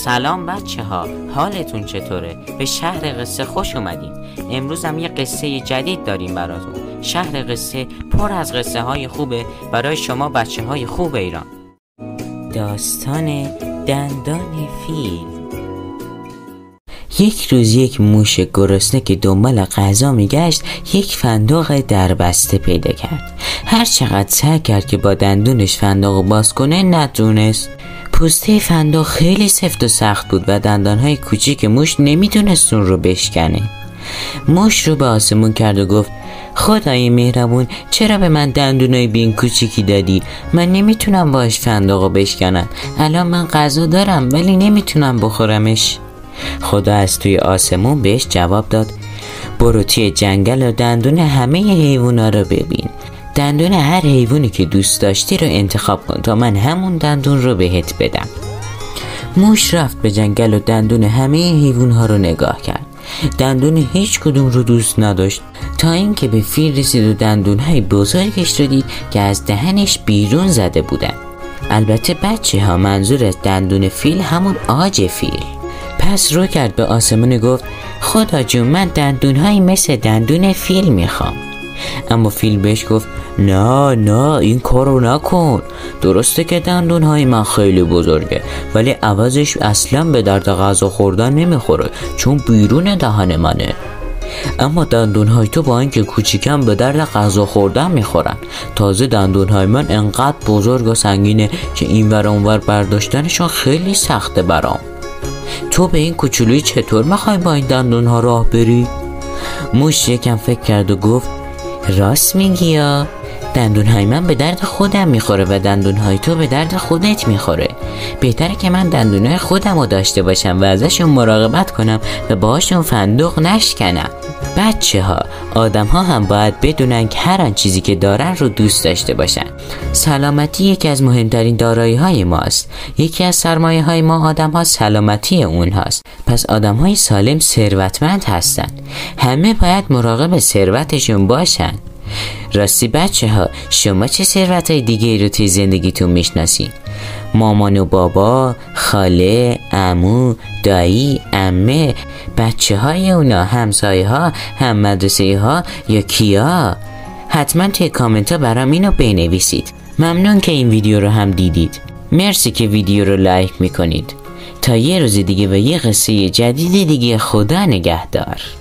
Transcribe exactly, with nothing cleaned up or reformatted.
سلام بچه ها، حالتون چطوره؟ به شهر قصه خوش اومدین. امروز هم یه قصه جدید داریم براتون. شهر قصه پر از قصه های خوبه برای شما بچه های خوب ایران. داستان دندان فیل. یک روز یک موش گرسنه که دنبال غذا میگشت یک فندق در بسته پیدا کرد. هر چقدر سعی کرد که با دندونش فندق باز کنه نتونست. پوسته فندق خیلی سفت و سخت بود و دندانهای کوچیک موش نمیتونست اون رو بشکنه. موش رو به آسمون کرد و گفت خدای مهربون، چرا به من دندونای بین کوچیکی دادی؟ من نمیتونم باش فندق رو بشکنم. الان من غذا دارم ولی نمیتونم بخورمش. خدا از توی آسمون بهش جواب داد برو توی جنگل و دندون همه حیوونا رو ببین. دندون هر حیوانی که دوست داشتی رو انتخاب کن تا من همون دندون رو بهت بدم. موش رفت به جنگل و دندون همه حیوانها رو نگاه کرد. دندون هیچ کدوم رو دوست نداشت تا اینکه به فیل رسید و دندونهای بزرگش رو دید که از دهنش بیرون زده بودن. البته بچه ها، منظور از دندون فیل همون عاج فیل. پس رو کرد به آسمون و گفت خدا جون، من دندونهایی مثل دندون فیل میخوام. اما فیل بهش گفت نه نه این کارو نکن. درسته که دندونهای من خیلی بزرگه ولی عوضش اصلا به درد غذا خوردن نمیخوره چون بیرون دهن منه. اما دندونهای تو با اینکه کوچیکم به درد غذا خوردن میخورن. تازه دندونهای من انقدر بزرگ و سنگینه که این ور اون ور برداشتنشون خیلی سخته برام. تو به این کوچولویی چطور میخوای با این دندونها راه بری؟ موش یکم فکر کرد و گفت راست میگی یا؟ دندونهای من به درد خودم میخوره و دندونهای تو به درد خودت میخوره. بهتره که من دندونهای خودم رو داشته باشم و ازشون مراقبت کنم و باهاشون فندق نشکنم. بچه ها، آدم ها هم باید بدونن که هر آن چیزی که دارن رو دوست داشته باشن. سلامتی یکی از مهمترین دارایی های ماست. یکی از سرمایه های ما آدم ها سلامتی اون هاست. پس آدم های سالم ثروتمند هستن. همه باید مراقب ثروتشون باشن. راستی بچه ها، شما چه ثروت های دیگه رو توی زندگیتون میشناسین؟ مامان و بابا، خاله، عمو، دایی، عمه، بچه های اونا، همسایه ها، هم مدرسه ها یا کیا؟ حتما توی کامنت ها برام اینو بنویسید. ممنون که این ویدیو رو هم دیدید. مرسی که ویدیو رو لایک میکنید. تا یه روز دیگه و یه قصه جدید دیگه، خدا نگهدار.